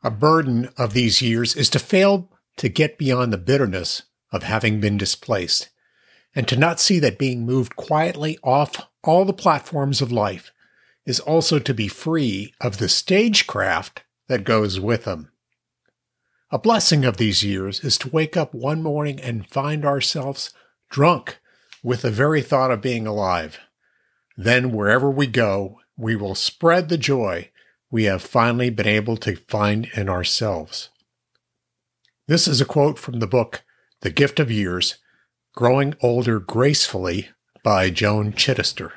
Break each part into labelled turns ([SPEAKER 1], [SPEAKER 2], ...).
[SPEAKER 1] A burden of these years is to fail to get beyond the bitterness of having been displaced, and to not see that being moved quietly off all the platforms of life is also to be free of the stagecraft that goes with them. A blessing of these years is to wake up one morning and find ourselves drunk with the very thought of being alive. Then wherever we go, we will spread the joy we have finally been able to find in ourselves. This is a quote from the book, The Gift of Years, Growing Older Gracefully by Joan Chittister.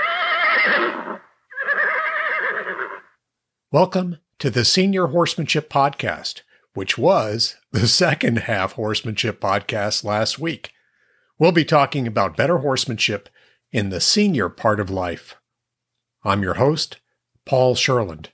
[SPEAKER 1] Welcome to the Senior Horsemanship Podcast, which was the second half horsemanship podcast last week. We'll be talking about better horsemanship in the senior part of life. I'm your host, Paul Sherland.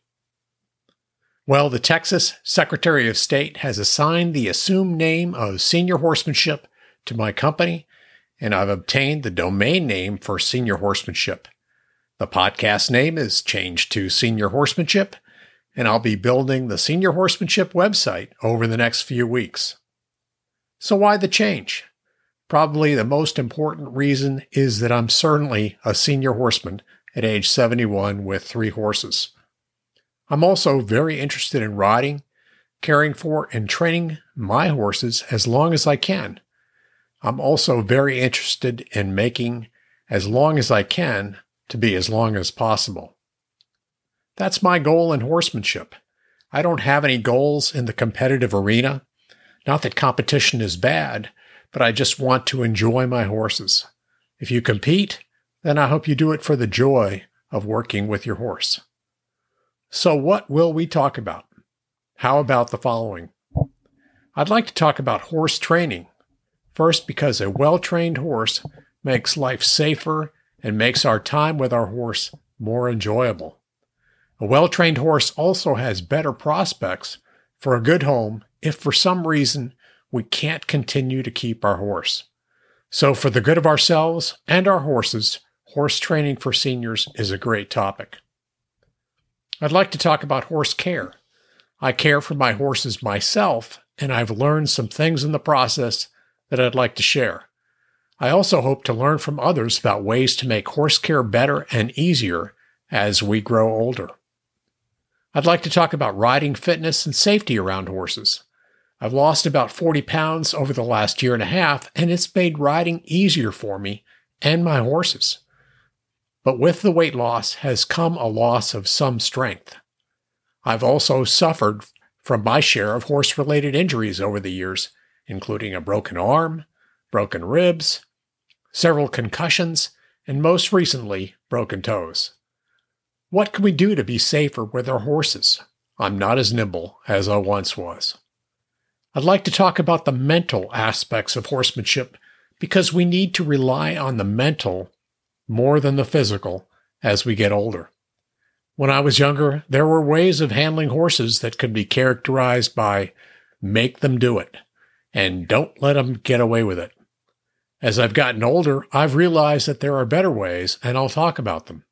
[SPEAKER 1] Well, the Texas Secretary of State has assigned the assumed name of Senior Horsemanship to my company, and I've obtained the domain name for Senior Horsemanship. The podcast name is changed to Senior Horsemanship, and I'll be building the Senior Horsemanship website over the next few weeks. So why the change? Probably the most important reason is that I'm certainly a senior horseman at age 71 with 3 horses. I'm also very interested in riding, caring for, and training my horses as long as I can. I'm also very interested in making as long as I can to be as long as possible. That's my goal in horsemanship. I don't have any goals in the competitive arena. Not that competition is bad, but I just want to enjoy my horses. If you compete, then I hope you do it for the joy of working with your horse. So what will we talk about? How about the following? I'd like to talk about horse training. First, because a well-trained horse makes life safer and makes our time with our horse more enjoyable. A well-trained horse also has better prospects for a good home if for some reason we can't continue to keep our horse. So for the good of ourselves and our horses, horse training for seniors is a great topic. I'd like to talk about horse care. I care for my horses myself, and I've learned some things in the process that I'd like to share. I also hope to learn from others about ways to make horse care better and easier as we grow older. I'd like to talk about riding fitness and safety around horses. I've lost about 40 pounds over the last year and a half, and it's made riding easier for me and my horses. But with the weight loss has come a loss of some strength. I've also suffered from my share of horse-related injuries over the years, including a broken arm, broken ribs, several concussions, and most recently, broken toes. What can we do to be safer with our horses? I'm not as nimble as I once was. I'd like to talk about the mental aspects of horsemanship because we need to rely on the mental more than the physical as we get older. When I was younger, there were ways of handling horses that could be characterized by make them do it and don't let them get away with it. As I've gotten older, I've realized that there are better ways, and I'll talk about them.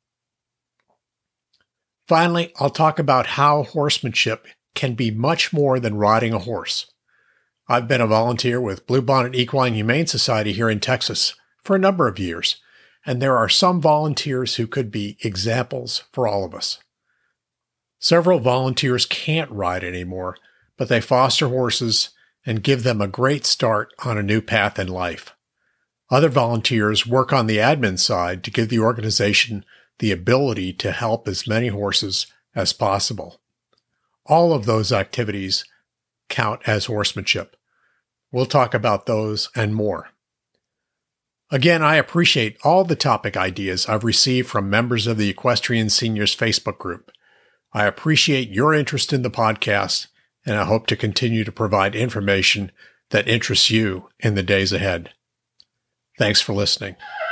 [SPEAKER 1] Finally, I'll talk about how horsemanship can be much more than riding a horse. I've been a volunteer with Bluebonnet Equine Humane Society here in Texas for a number of years, and there are some volunteers who could be examples for all of us. Several volunteers can't ride anymore, but they foster horses and give them a great start on a new path in life. Other volunteers work on the admin side to give the organization the ability to help as many horses as possible. All of those activities count as horsemanship. We'll talk about those and more. Again, I appreciate all the topic ideas I've received from members of the Equestrian Seniors Facebook group. I appreciate your interest in the podcast, and I hope to continue to provide information that interests you in the days ahead. Thanks for listening.